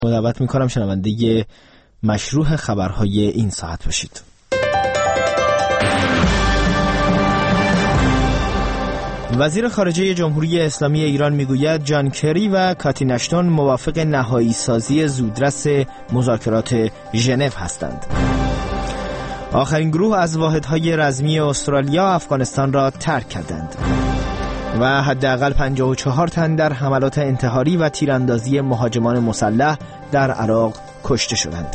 دعوت میکنم شنونده مشروح خبرهای این ساعت باشید. وزیر خارجه جمهوری اسلامی ایران میگوید جان کری و کاترین اشتون موافق نهایی سازی زودرس مذاکرات ژنو هستند. آخرین گروه از واحدهای رزمی استرالیا افغانستان را ترک کردند و حداقل 54 تن در حملات انتحاری و تیراندازی مهاجمان مسلح در عراق کشته شدند.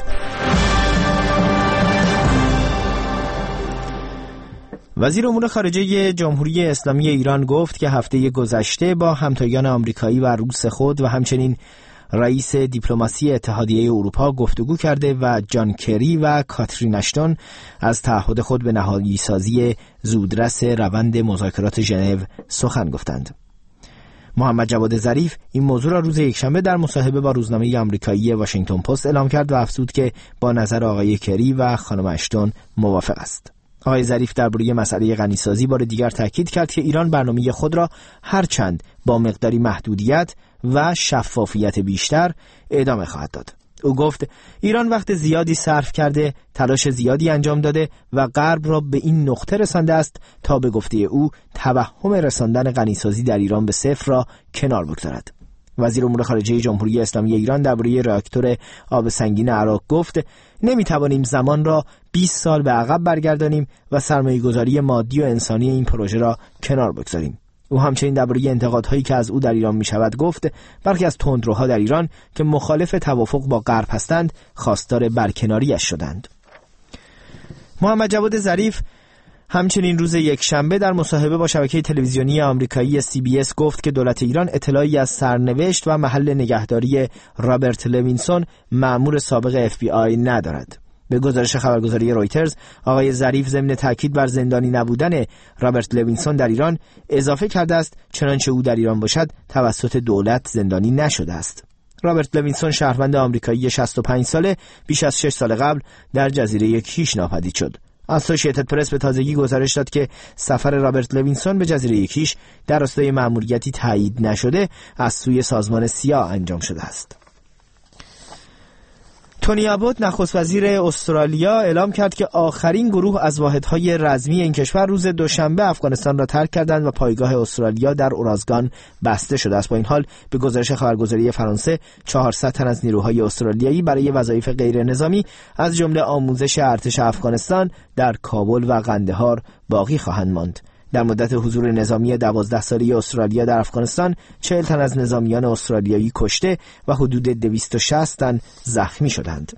وزیر امور خارجه جمهوری اسلامی ایران گفت که هفته گذشته با همتایان آمریکایی و روس خود و همچنین رئیس دیپلماسی اتحادیه اروپا گفتگو کرده و جان کری و کاترین اشتون از تعهد خود به نهایی سازی زودرس روند مذاکرات ژنو سخن گفتند. محمد جواد ظریف این موضوع را روز یکشنبه در مصاحبه با روزنامه آمریکایی واشنگتن پست اعلام کرد و افزود که با نظر آقای کری و خانم اشتون موافق است. آقای ظریف درباره مسئله غنیسازی بار دیگر تاکید کرد که ایران برنامه خود را هرچند با مقداری محدودیت و شفافیت بیشتر ادامه خواهد داد. او گفت ایران وقت زیادی صرف کرده، تلاش زیادی انجام داده و غرب را به این نقطه رسانده است تا به گفته او توهم رساندن غنیسازی در ایران به صفر را کنار بگذارد. وزیر امور خارجه جمهوری اسلامی ایران درباره راکتور آب سنگین عراق گفت نمیتوانیم زمان را 20 سال به عقب برگردانیم و سرمایه‌گذاری مادی و انسانی این پروژه را کنار بگذاریم. او همچنین درباره انتقادهایی که از او در ایران میشود گفت برخی از تندروها در ایران که مخالف توافق با غرب هستند خواستار برکناریش شدند. محمد جواد ظریف همچنین روز یکشنبه در مصاحبه با شبکه تلویزیونی آمریکایی CBS گفت که دولت ایران اطلاعی از سرنوشت و محل نگهداری رابرت لوینسون مأمور سابق FBI ندارد. به گزارش خبرگزاری رویترز آقای ظریف ضمن تاکید بر زندانی نبودن رابرت لوینسون در ایران اضافه کرده است چنانچه او در ایران باشد توسط دولت زندانی نشده است. رابرت لوینسون شهروند آمریکایی 65 ساله بیش از 6 سال قبل در جزیره کیش ناپدید شد. اسوسییتد پرس به تازگی گزارش داد که سفر رابرت لوینسون به جزیره کیش در راستای مأموریتی تایید نشده از سوی سازمان سیا انجام شده است. تونی ابوت نخست وزیر استرالیا اعلام کرد که آخرین گروه از واحدهای رزمی این کشور روز دوشنبه افغانستان را ترک کردند و پایگاه استرالیا در اورازگان بسته شده است. با این حال به گزارش خبرگزاری فرانسه 400 تن از نیروهای استرالیایی برای وظایف غیر نظامی از جمله آموزش ارتش افغانستان در کابل و قندهار باقی خواهند ماند. در مدت حضور نظامی 12 ساله استرالیا در افغانستان 40 تن از نظامیان استرالیایی کشته و حدود 260 تن زخمی شدند.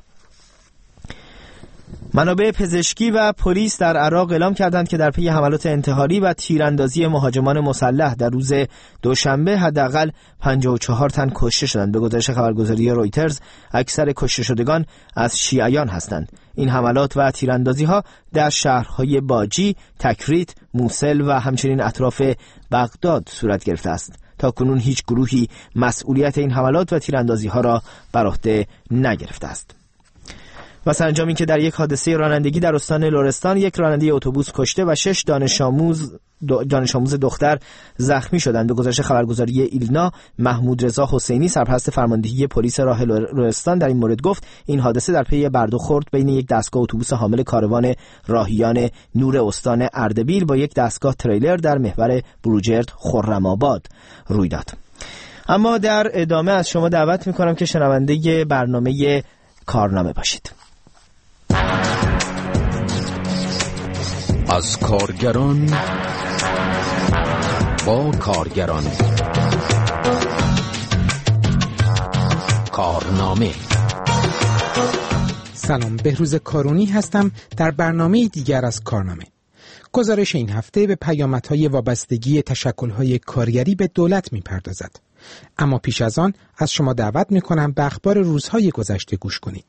منابع پزشکی و پلیس در عراق اعلام کردند که در پی حملات انتحاری و تیراندازی مهاجمان مسلح در روز دوشنبه حداقل 54 تن کشته شدند. به گزارش خبرگزاری رویترز اکثر کشته شدگان از شیعیان هستند. این حملات و تیراندازی‌ها در شهرهای باجی، تکریت، موصل و همچنین اطراف بغداد صورت گرفته است. تا کنون هیچ گروهی مسئولیت این حملات و تیراندازی‌ها را بر عهده نگرفته است. و سرانجام این که در یک حادثه رانندگی در استان لرستان یک راننده اتوبوس کشته و 6 دانش آموز دختر زخمی شدند. به گزارش خبرگزاری ایلنا محمود رضا حسینی سرپرست فرماندهی پلیس راه لرستان در این مورد گفت این حادثه در پی بردخورد بین یک دستگاه اتوبوس حامل کاروان راهیان نور استان اردبیل با یک دستگاه تریلر در محور بروجرد خرم‌آباد روی داد. اما در ادامه از شما دعوت می‌کنم که شنونده برنامه کارنامه باشید. از کارگران با کارگران کارنامه. سلام، بهروز کارونی هستم در برنامه دیگر از کارنامه. گزارش این هفته به پیامدهای وابستگی تشکل‌های کارگری به دولت می‌پردازد. اما پیش از آن از شما دعوت می‌کنم به اخبار روزهای گذشته گوش کنید.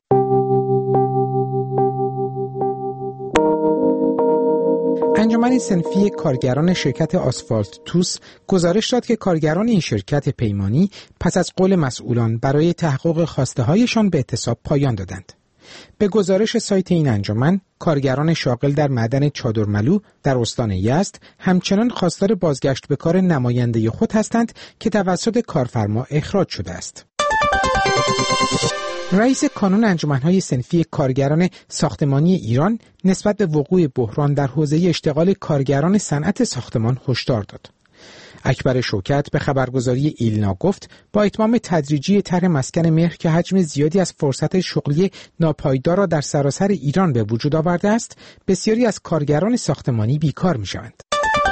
انجمن صنفی کارگران شرکت آسفالت توس گزارش داد که کارگران این شرکت پیمانی پس از قول مسئولان برای تحقق خواسته‌هایشان به اعتصاب پایان دادند. به گزارش سایت این انجمن، کارگران شاغل در معدن چادرملو در استان یزد همچنان خواستار بازگشت به کار نماینده خود هستند که توسط کارفرما اخراج شده است. رئیس کانون انجمن‌های صنفی کارگران ساختمانی ایران نسبت به وقوع بحران در حوزه اشتغال کارگران صنعت ساختمان هشدار داد. اکبر شوکت به خبرگزاری ایلنا گفت با اتمام تدریجی طرح مسکن مهر که حجم زیادی از فرصت شغلی ناپایدار را در سراسر ایران به وجود آورده است، بسیاری از کارگران ساختمانی بیکار می‌شوند.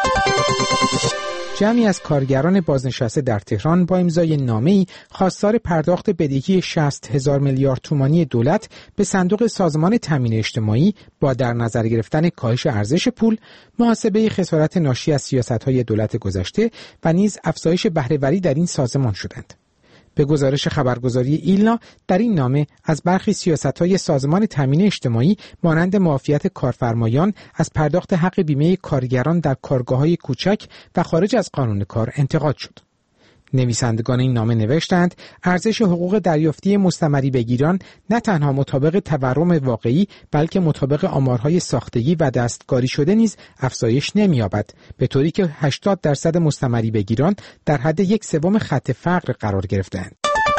جمعی از کارگران بازنشسته در تهران با امضای نامه‌ای خواستار پرداخت بدهی 60,000 میلیارد تومانی دولت به صندوق سازمان تامین اجتماعی با در نظر گرفتن کاهش ارزش پول، محاسبه خسارت ناشی از سیاست‌های دولت گذشته و نیز افزایش بهره‌وری در این سازمان شدند. به گزارش خبرگزاری ایلنا، در این نامه از برخی سیاست‌های سازمان تامین اجتماعی مانند معافیت کارفرمایان از پرداخت حق بیمه کارگران در کارگاه‌های کوچک و خارج از قانون کار انتقاد شد. نویسندگان این نامه نوشتند ارزش حقوق دریافتی مستمری بگیران نه تنها مطابق تورم واقعی بلکه مطابق آمارهای ساختگی و دستکاری شده نیز افزایش نمی‌یابد، به طوری که 80% مستمری بگیران در حد 1/3 خط فقر قرار گرفتند.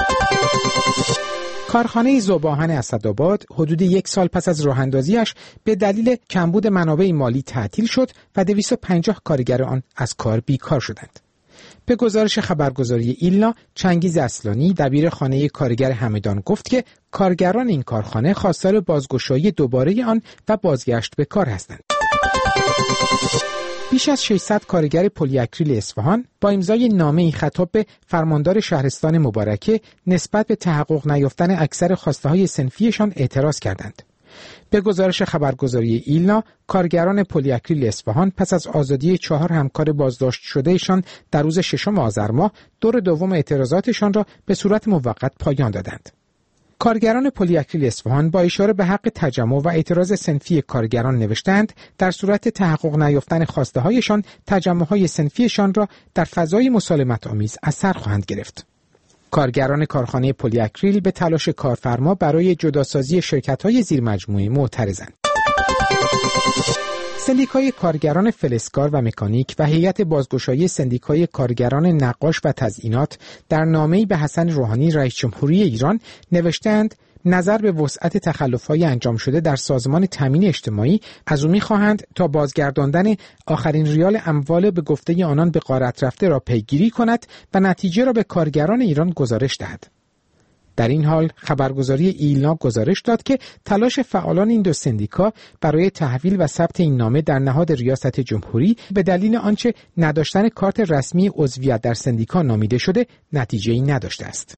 کارخانه ذوب‌آهن اسدآباد حدود 1 سال پس از راه‌اندازی‌اش به دلیل کمبود منابع مالی تعطیل شد و 250 کارگر آن از کار بیکار شدند. به گزارش خبرگزاری ایلنا، چنگیز اصلانی دبیر خانه کارگر همدان گفت که کارگران این کارخانه خواستار بازگشایی دوباره آن و بازگشت به کار هستند. بیش از 600 کارگر پلی‌اکریل اصفهان با امضای نامه‌ای خطاب به فرماندار شهرستان مبارکه نسبت به تحقق نیافتن اکثر خواسته‌های صنفیشان اعتراض کردند. به گزارش خبرگزاری ایلنا، کارگران پلی‌اکریل اصفهان پس از آزادی 4 همکار بازداشت شدهشان در روز 6 آذر ماه دور دوم اعتراضاتشان را به صورت موقت پایان دادند. کارگران پلی‌اکریل اصفهان با اشاره به حق تجمع و اعتراض صنفی کارگران نوشتند در صورت تحقق نیافتن خواسته‌هایشان تجمع‌های صنفیشان را در فضای مسالمت‌آمیز از سر خواهند گرفت. کارگران کارخانه پلی‌اکریل به تلاش کارفرما برای جداسازی شرکت‌های زیرمجموعه معترضند. سندیکای کارگران فلزکار و مکانیک و هیئت بازگشایی سندیکای کارگران نقاش و تزیینات در نامه‌ای به حسن روحانی رئیس جمهوری ایران نوشتند نظر به وسعت تخلف‌های انجام شده در سازمان تامین اجتماعی از او می‌خواهند تا بازگرداندن آخرین ریال اموال به گفته آنان به غارت رفته را پیگیری کند و نتیجه را به کارگران ایران گزارش دهد. در این حال خبرگزاری ایلنا گزارش داد که تلاش فعالان این دو سندیکا برای تحویل و ثبت این نامه در نهاد ریاست جمهوری به دلیل آنچه نداشتن کارت رسمی عضویت در سندیکا نامیده شده نتیجه‌ای نداشته است.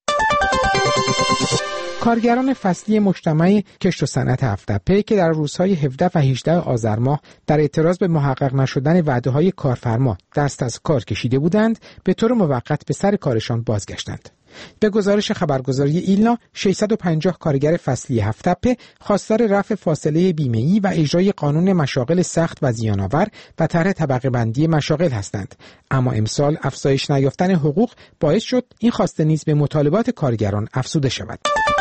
کارگران فصلی مجتمع کشت و صنعت هفت‌تپه که در روزهای 17 و 18 آذر ماه در اعتراض به محقق نشدن وعده‌های کارفرما دست از کار کشیده بودند، به طور موقت به سر کارشان بازگشتند. به گزارش خبرگزاری ایلنا، 650 کارگر فصلی هفت‌تپه خواستار رفع فاصله بیمه‌ای و اجرای قانون مشاغل سخت و زیان‌آور و طرح طبقه بندی مشاغل هستند، اما امسال افزایش نیافتن حقوق باعث شد این خواسته نیز به مطالبات کارگران افزوده شود.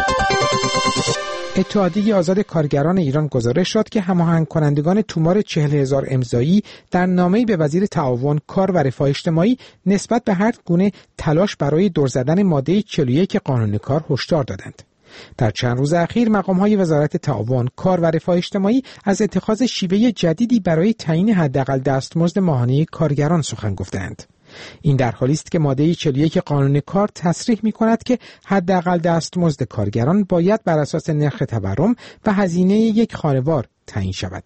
اتحادیه آزاد کارگران ایران گزارش داد که هماهنگ کنندگان تومار 40,000 امضایی در نامه‌ای به وزیر تعاون، کار و رفاه اجتماعی نسبت به هر گونه تلاش برای دور زدن ماده 41 قانون کار هشدار دادند. در چند روز اخیر مقام‌های وزارت تعاون، کار و رفاه اجتماعی از اتخاذ شیوه جدیدی برای تعیین حداقل دستمزد ماهانه کارگران سخن گفتند. این در حالی است که ماده 41 قانون کار تصریح می‌کند که حداقل دستمزد کارگران باید بر اساس نرخ تورم و هزینه یک خانوار تعیین شود.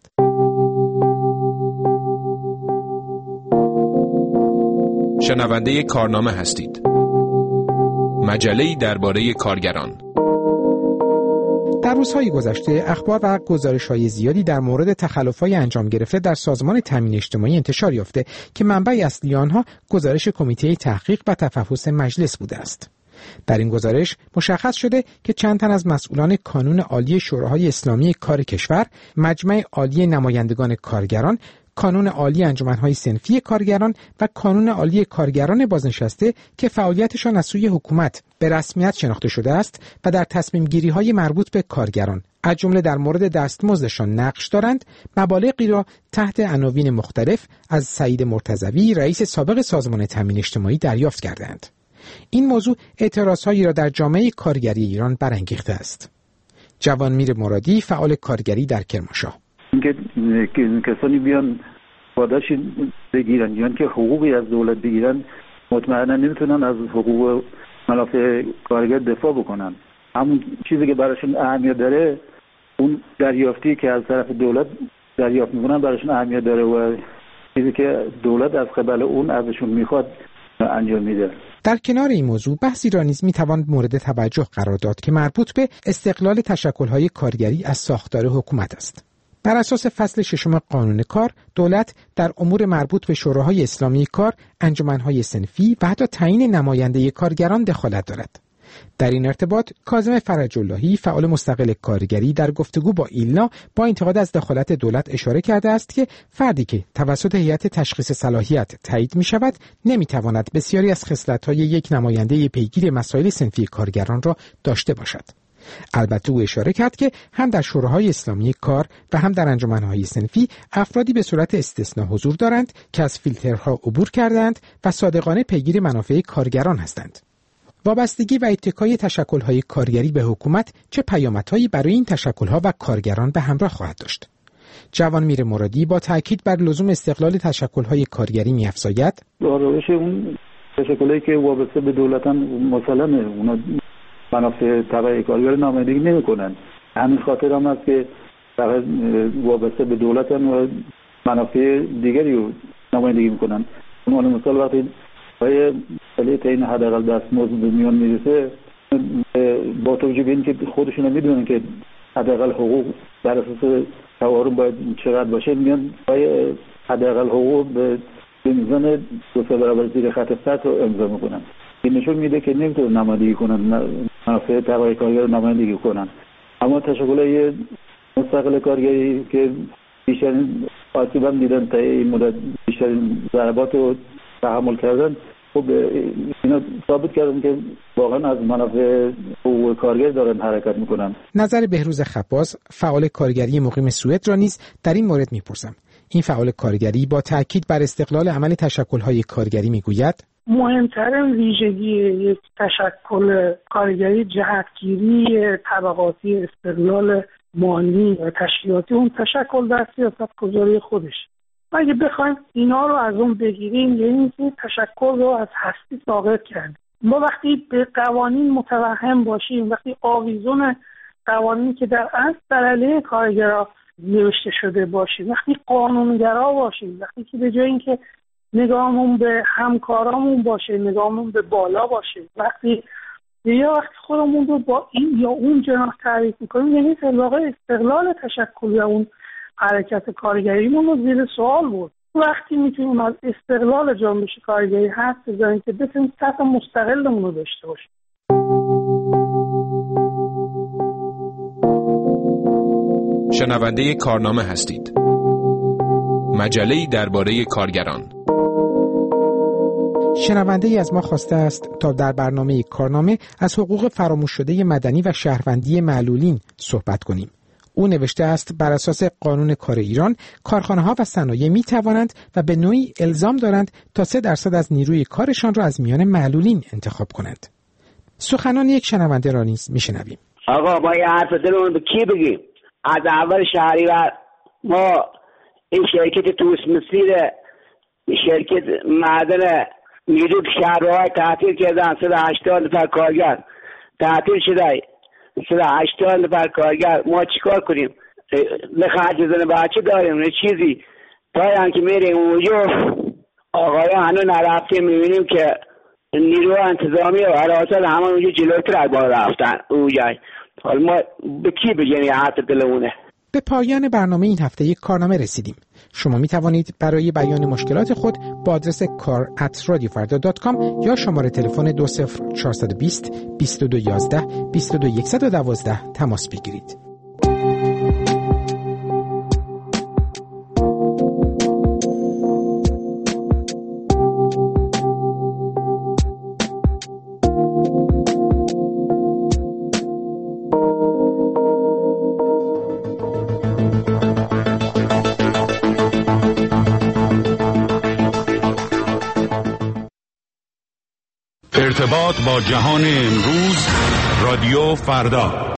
شنونده کارنامه هستید. مجله‌ای درباره کارگران. در روزهای گذشته اخبار و گزارش‌های زیادی در مورد تخلف‌های انجام گرفته در سازمان تامین اجتماعی انتشار یافته که منبع اصلی آنها گزارش کمیته تحقیق و تفحص مجلس بوده است. در این گزارش مشخص شده که چند تن از مسئولان کانون عالی شوراهای اسلامی کار کشور، مجمع عالی نمایندگان کارگران، کانون عالی انجمن‌های صنفی کارگران و کانون عالی کارگران بازنشسته که فعالیتشان از سوی حکومت به رسمیت شناخته شده است و در تصمیم‌گیری‌های مربوط به کارگران از جمله در مورد دستمزدشان نقش دارند، مبالغی را تحت عناوین مختلف از سعید مرتضوی، رئیس سابق سازمان تامین اجتماعی دریافت کردند. این موضوع اعتراضهایی را در جامعه کارگری ایران برانگیخته است. جوانمیر مرادی، فعال کارگری در کرمانشاه: اینکه کسانی بیان پاداش بگیرن یا که حقوقی از دولت بگیرن، مطمئنا نمیتونن از حقوق منافع کارگر دفاع بکنن. همون چیزی که براشون اهمیت داره، اون دریافتی که از طرف دولت دریافت میکنن براشون اهمیت داره و چیزی که دولت از قبل اون ازشون میخواد انجام میده. در کنار این موضوع بحثی را نیز میتوان مورد توجه قرار داد که مربوط به استقلال تشکل‌های کارگری از ساختار حکومت است. بر اساس فصل 6 قانون کار، دولت در امور مربوط به شوراهای اسلامی کار، انجمنهای صنفی و حتی تعیین نماینده کارگران دخالت دارد. در این ارتباط کاظم فرج اللهی، فعال مستقل کارگری، در گفتگو با ایلنا با انتقاد از دخالت دولت اشاره کرده است که فردی که توسط هیئت تشخیص صلاحیت تایید می شود نمی تواند بسیاری از خصلت‌های یک نماینده پیگیر مسائل صنفی کارگران را داشته باشد. البته او اشاره کرد که هم در شوراهای اسلامی کار و هم در انجمنهای صنفی افرادی به صورت استثنا حضور دارند که از فیلترها عبور کردند و صادقانه پیگیر منافع کارگران هستند. وابستگی و اتکای تشکل‌های کارگری به حکومت چه پیامدهایی برای این تشکل‌ها و کارگران به همراه خواهد داشت؟ جوانمیر مرادی با تاکید بر لزوم استقلال تشکل‌های کارگری می‌افزاید: روش اون تشکل‌هایی که وابسته به دولتن مسلمه، اونا منافع طبقه کارگر نمایندگی نمی‌کنن. همین خاطر هم است که فقط وابسته به دولتن و منافع دیگری رو نمایندگی می‌کنن. اون مثال وقتی مسئله تعیین حداقل دستمزد به میان میرسه، با توجه به اینکه خودشون میدونن که حداقل حقوق بر اساس توارم باید چقدر باشه، میان پای حداقل حقوق به میزان 2 برابر زیر خط فقر رو امضا میکنن. این نشون میده که نمیتونن نمایندگی کنن، منافع طبقه کارگر رو نمایندگی کنن. اما تشکل‌های مستقل کارگری که بیشترین آسیب هم دیدن تا این مدت، بیشترین ضربات رو تحمل کردن، خب اینا ثابت کردن که واقعا از منافع حقوق کارگر دارن حرکت میکنن. نظر بهروز خباز، فعال کارگری مقیم سوئد را نیز در این مورد میپرسم. این فعال کارگری با تاکید بر استقلال عمل تشکل‌های کارگری میگوید: مهمترین ویژگی یک تشکل کارگری جهتگیری طبقاتی، استقلال مالی و تشکیلاتی اون تشکل در سیاست‌گذاری خودش. اگه بخوایم اینا رو از اون بگیریم، یعنی که تشکل رو از هستی ساقط کردیم. ما وقتی به قوانین متوهم باشیم، وقتی آویزون قوانینی که در اصل در علیه کارگرها نوشته شده باشیم، وقتی قانونگرا باشیم، وقتی که به جای اینکه نگاهمون به همکارامون باشه، نگاهمون به بالا باشه، وقتی خودمون رو با این یا اون جناح تعریف میکنیم، یعنی در واقع استقلال تشکل یا اون حرکت کارگریمون رو زیر سوال بود. وقتی میتونیم از استقلال جنبش کارگری حرف بزنیم که بتونیم سطح مستقلمون رو داشته باشیم. شنونده کارنامه هستید. مجله‌ای درباره کارگران. شنونده ای از ما خواسته است تا در برنامه کارنامه از حقوق فراموش شده مدنی و شهروندی معلولین صحبت کنیم. او نوشته است بر اساس قانون کار ایران، کارخانه‌ها و صنایع می توانند و به نوعی الزام دارند تا 3% از نیروی کارشان را از میان معلولین انتخاب کنند. سخنان یک شنونده را نیز میشنویم. آقا ما یه حرف دلمون به کی بگیم؟ از اول شهریور ما این شرکت توسمسیر، شرکت معدن نیرو شهرهای تعطیل کردن، 180 نفر کارگر تعطیل شده، 180 نفر کارگر. ما چیکار کنیم؟ لخرج زن بچه داریم نه چیزی، تا هم که میریم اونجا آقایان هنوز نرفته، میبینیم که نیرو انتظامی و حراسات همه اونجا جلوتر از ما رفتن اونجا. حالا ما به کی بگیم؟ یه حرف دلمونه. به پایان برنامه این هفته یک کارنامه رسیدیم. شما می توانید برای بیان مشکلات خود با آدرس kar@radiofarda.com یا شماره تلفن 20420 2211 22112 تماس بگیرید. ارتباط با جهان امروز رادیو فردا.